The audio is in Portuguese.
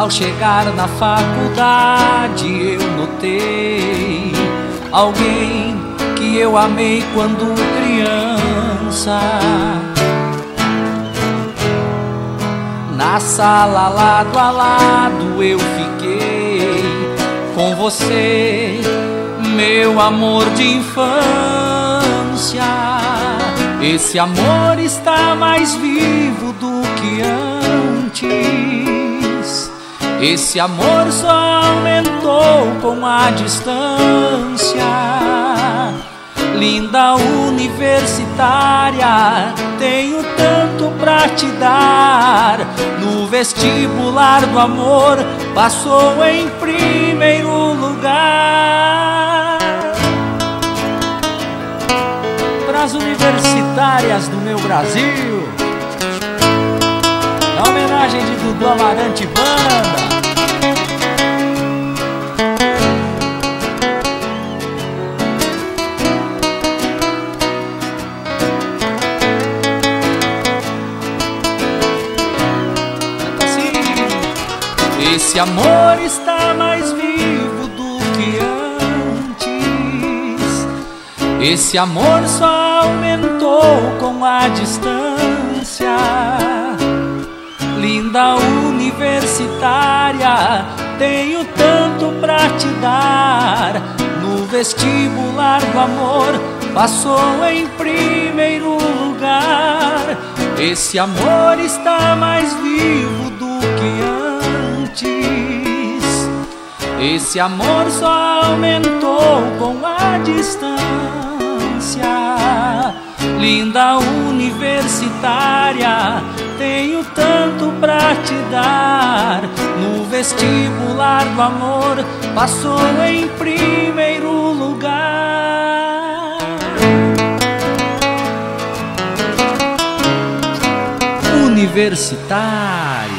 Ao chegar na faculdade eu notei alguém que eu amei quando criança. Na sala lado a lado eu fiquei com você, meu amor de infância. Esse amor está mais vivo do que antes. Esse amor só aumentou com a distância. Linda universitária, tenho tanto pra te dar. No vestibular do amor, passou em primeiro lugar. Pras universitárias do meu Brasil, na homenagem de Dudu Amarante Banda. Esse amor está mais vivo do que antes. Esse amor só aumentou com a distância. Linda universitária, tenho tanto pra te dar. No vestibular do amor, passou em primeiro lugar. Esse amor está mais vivo do que antes. Esse amor só aumentou com a distância. Linda universitária, tenho tanto pra te dar. No vestibular do amor, passou em primeiro lugar. Universitária.